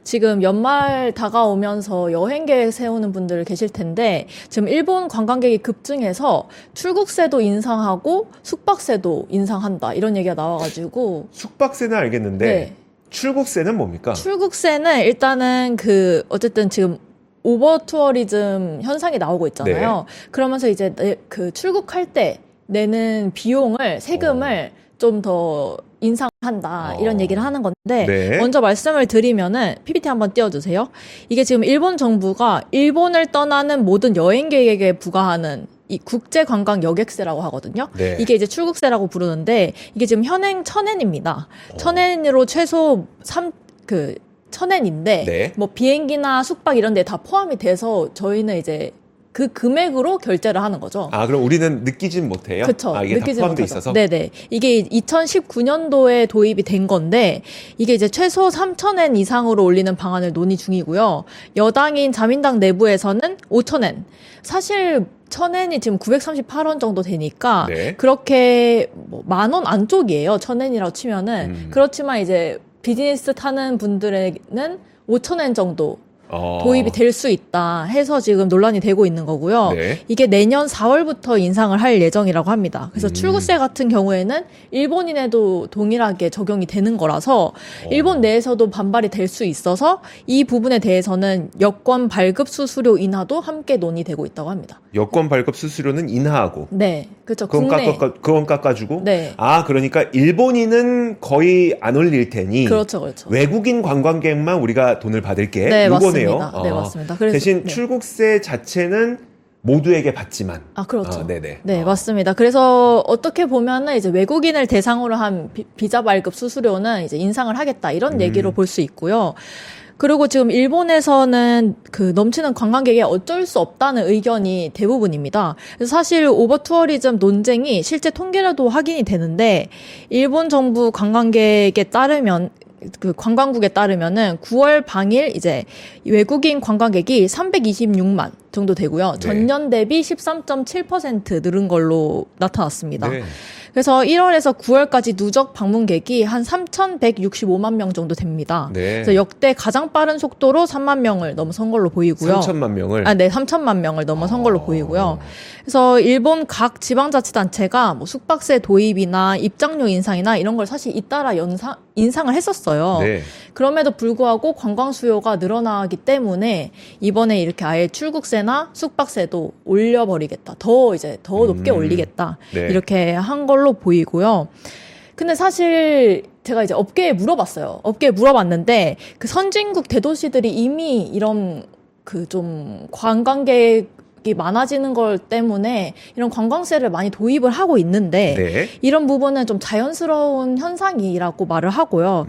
지금 연말 다가오면서 여행 계획 세우는 분들 계실 텐데 지금 일본 관광객이 급증해서 출국세도 인상하고 숙박세도 인상한다 이런 얘기가 나와가지고 숙박세는 알겠는데 네. 출국세는 뭡니까? 출국세는 일단은 어쨌든 지금 오버 투어리즘 현상이 나오고 있잖아요. 네. 그러면서 이제 그 출국할 때 내는 비용을 세금을 좀 더 인상한다 이런 얘기를 하는 건데 네. 먼저 말씀을 드리면은 PPT 한번 띄워주세요. 이게 지금 일본 정부가 일본을 떠나는 모든 여행 계획에 부과하는 이 국제관광 여객세라고 하거든요. 네. 이게 이제 출국세라고 부르는데 이게 지금 현행 1,000엔입니다. 1,000엔으로 최소 1,000엔인데 네. 뭐 비행기나 숙박 이런 데 다 포함이 돼서 저희는 이제 그 금액으로 결제를 하는 거죠. 아, 그럼 우리는 느끼진 못해요? 그렇죠. 이게 다 포함돼 있어서? 네네. 이게 2019년도에 도입이 된 건데 이게 이제 최소 3,000엔 이상으로 올리는 방안을 논의 중이고요. 여당인 자민당 내부에서는 5,000엔. 사실 1,000엔이 지금 938원 정도 되니까 네. 그렇게 뭐 10,000원 안쪽이에요. 1,000엔이라고 치면은. 그렇지만 이제 비즈니스 타는 분들에는 5,000엔 정도 도입이 될 수 있다 해서 지금 논란이 되고 있는 거고요. 네. 이게 내년 4월부터 인상을 할 예정이라고 합니다. 그래서 출국세 같은 경우에는 일본인에도 동일하게 적용이 되는 거라서 일본 내에서도 반발이 될 수 있어서 이 부분에 대해서는 여권 발급 수수료 인하도 함께 논의되고 있다고 합니다. 여권 발급 수수료는 인하하고. 네, 그렇죠. 그건 깎아주고. 네. 아, 그러니까 일본인은 거의 안 올릴 테니. 그렇죠, 그렇죠. 외국인 관광객만 우리가 돈을 받을게. 네, 요거네요. 맞습니다. 네, 맞습니다. 그래서, 대신 네. 출국세 자체는 모두에게 받지만. 아, 그렇죠. 네네. 네, 맞습니다. 그래서 어떻게 보면은 이제 외국인을 대상으로 한 비자 발급 수수료는 이제 인상을 하겠다 이런 얘기로 볼 수 있고요. 그리고 지금 일본에서는 그 넘치는 관광객이 어쩔 수 없다는 의견이 대부분입니다. 그래서 사실 오버 투어리즘 논쟁이 실제 통계로도 확인이 되는데 일본 정부 관광객에 따르면 그 관광국에 따르면은 9월 방일 이제 외국인 관광객이 326만 정도 되고요. 네. 전년 대비 13.7% 늘은 걸로 나타났습니다. 네. 그래서 1월에서 9월까지 누적 방문객이 한 3,165만 명 정도 됩니다. 네. 그래서 역대 가장 빠른 속도로 3만 명을 넘어선 걸로 보이고요. 3천만 명을? 네, 3천만 명을 넘어선 걸로 보이고요. 그래서 일본 각 지방자치단체가 뭐 숙박세 도입이나 입장료 인상이나 이런 걸 사실 잇따라 인상을 했었어요. 네. 그럼에도 불구하고 관광 수요가 늘어나기 때문에 이번에 이렇게 아예 출국세나 숙박세도 올려버리겠다. 더 높게 올리겠다. 네. 이렇게 한 걸로 보이고요. 근데 사실 제가 이제 업계에 물어봤는데 그 선진국 대도시들이 이미 이런 그 좀 관광객이 많아지는 걸 때문에 이런 관광세를 많이 도입을 하고 있는데 네. 이런 부분은 좀 자연스러운 현상이라고 말을 하고요.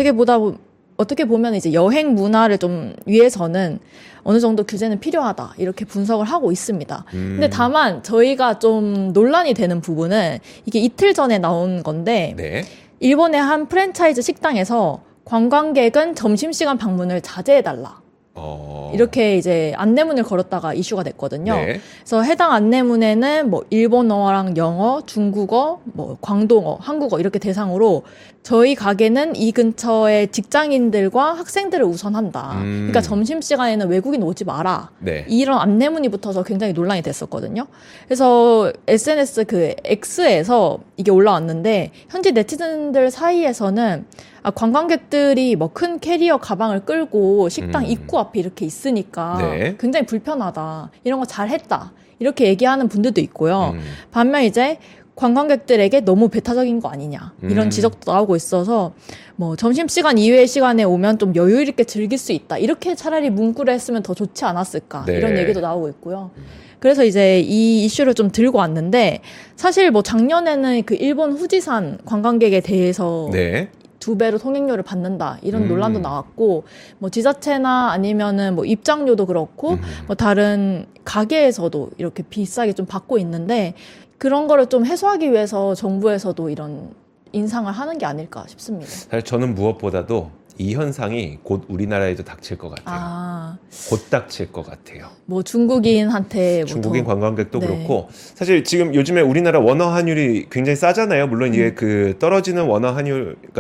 어떻게 보면 이제 여행 문화를 좀 위해서는 어느 정도 규제는 필요하다 이렇게 분석을 하고 있습니다. 근데 다만 저희가 좀 논란이 되는 부분은 이게 이틀 전에 나온 건데 네. 일본의 한 프랜차이즈 식당에서 관광객은 점심시간 방문을 자제해달라. 이렇게 이제 안내문을 걸었다가 이슈가 됐거든요. 네. 그래서 해당 안내문에는 뭐 일본어랑 영어, 중국어, 뭐 광동어, 한국어 이렇게 대상으로 저희 가게는 이 근처의 직장인들과 학생들을 우선한다. 그러니까 점심시간에는 외국인 오지 마라. 네. 이런 안내문이 붙어서 굉장히 논란이 됐었거든요. 그래서 SNS 그 X에서 이게 올라왔는데 현지 네티즌들 사이에서는 관광객들이 뭐 큰 캐리어 가방을 끌고 식당 입구 앞에 이렇게 있으니까 네. 굉장히 불편하다. 이런 거 잘했다. 이렇게 얘기하는 분들도 있고요. 반면 이제 관광객들에게 너무 배타적인 거 아니냐. 이런 지적도 나오고 있어서 뭐 점심시간 이외의 시간에 오면 좀 여유 있게 즐길 수 있다. 이렇게 차라리 문구를 했으면 더 좋지 않았을까. 네. 이런 얘기도 나오고 있고요. 그래서 이제 이 이슈를 좀 들고 왔는데 사실 뭐 작년에는 그 일본 후지산 관광객에 대해서 네. 2배로 통행료를 받는다 이런 논란도 나왔고 뭐 지자체나 아니면은 뭐 입장료도 그렇고 뭐 다른 가게에서도 이렇게 비싸게 좀 받고 있는데 그런 거를 좀 해소하기 위해서 정부에서도 이런 인상을 하는 게 아닐까 싶습니다. 사실 저는 무엇보다도 이 현상이 곧 우리나라에도 닥칠 것 같아요. 곧 닥칠 것 같아요. 뭐 중국인한테 중국인 관광객도 네. 그렇고 사실 지금 요즘에 우리나라 원화 환율이 굉장히 싸잖아요. 물론 이게 그 떨어지는 원화 환율, 그러니까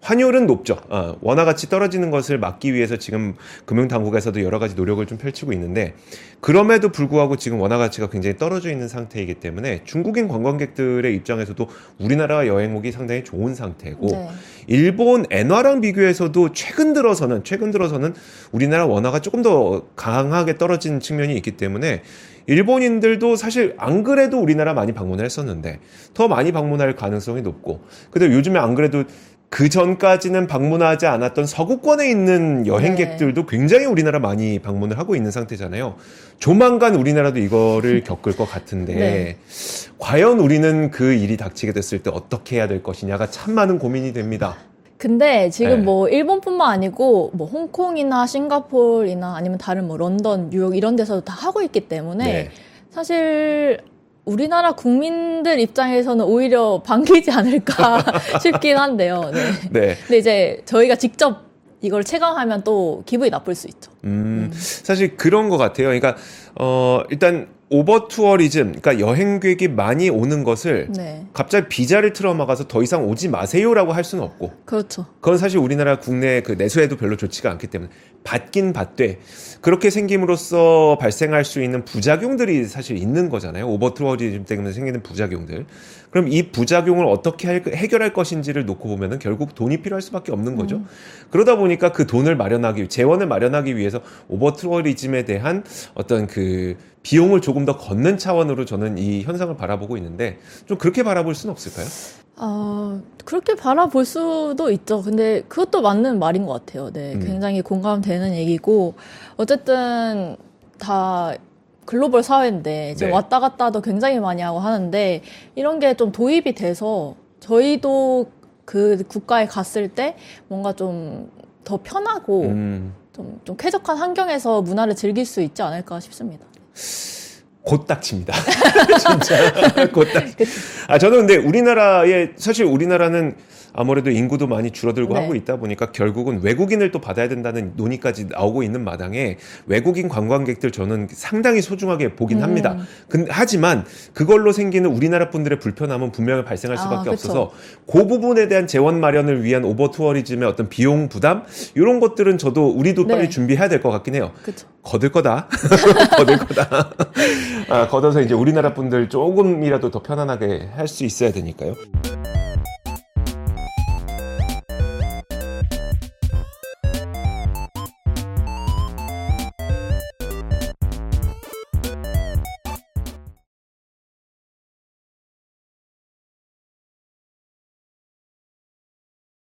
환율은 높죠. 원화 가치 떨어지는 것을 막기 위해서 지금 금융당국에서도 여러 가지 노력을 좀 펼치고 있는데 그럼에도 불구하고 지금 원화 가치가 굉장히 떨어져 있는 상태이기 때문에 중국인 관광객들의 입장에서도 우리나라 여행 오기 상당히 좋은 상태고 네. 일본 엔화랑 비교해서도 최근 들어서는 우리나라 원화가 조금 더 강하게 떨어진 측면이 있기 때문에 일본인들도 사실 안 그래도 우리나라 많이 방문을 했었는데 더 많이 방문할 가능성이 높고 근데 요즘에 안 그래도 그 전까지는 방문하지 않았던 서구권에 있는 여행객들도 굉장히 우리나라 많이 방문을 하고 있는 상태잖아요. 조만간 우리나라도 이거를 겪을 것 같은데 네. 과연 우리는 그 일이 닥치게 됐을 때 어떻게 해야 될 것이냐가 참 많은 고민이 됩니다. 근데 지금 네. 뭐 일본뿐만 아니고 뭐 홍콩이나 싱가포르나 아니면 다른 뭐 런던, 뉴욕 이런 데서도 다 하고 있기 때문에 네. 사실 우리나라 국민들 입장에서는 오히려 반기지 않을까 싶긴 한데요. 네. 네. 근데 이제 저희가 직접 이걸 체감하면 또 기분이 나쁠 수 있죠. 사실 그런 것 같아요. 그러니까 일단 오버 투어리즘, 그러니까 여행객이 많이 오는 것을 네. 갑자기 비자를 틀어막아서 더 이상 오지 마세요라고 할 수는 없고. 그렇죠. 그건 사실 우리나라 국내 그 내수에도 별로 좋지가 않기 때문에 받긴 받되 그렇게 생김으로써 발생할 수 있는 부작용들이 사실 있는 거잖아요. 오버 투어리즘 때문에 생기는 부작용들. 그럼 이 부작용을 어떻게 해결할 것인지를 놓고 보면은 결국 돈이 필요할 수밖에 없는 거죠. 그러다 보니까 그 돈을 재원을 마련하기 위해서 오버 투어리즘에 대한 어떤 그 비용을 조금 더 걷는 차원으로 저는 이 현상을 바라보고 있는데 좀 그렇게 바라볼 수는 없을까요? 그렇게 바라볼 수도 있죠. 근데 그것도 맞는 말인 것 같아요. 네, 굉장히 공감되는 얘기고 어쨌든 다 글로벌 사회인데 이제 네. 왔다 갔다도 굉장히 많이 하고 하는데 이런 게 좀 도입이 돼서 저희도 그 국가에 갔을 때 뭔가 좀 더 편하고 좀 쾌적한 환경에서 문화를 즐길 수 있지 않을까 싶습니다. 곧 닥칩니다. 진짜 곧 닥. 저는 근데 사실 우리나라는 아무래도 인구도 많이 줄어들고 네. 하고 있다 보니까 결국은 외국인을 또 받아야 된다는 논의까지 나오고 있는 마당에 외국인 관광객들 저는 상당히 소중하게 보긴 합니다. 하지만 그걸로 생기는 우리나라 분들의 불편함은 분명히 발생할 수밖에 없어서 그 부분에 대한 재원 마련을 위한 오버 투어리즘의 어떤 비용 부담 이런 것들은 우리도 네. 빨리 준비해야 될 것 같긴 해요. 그쵸. 거들 거다. 거들 거다. 걷어서 이제 우리나라 분들 조금이라도 더 편안하게 할 수 있어야 되니까요.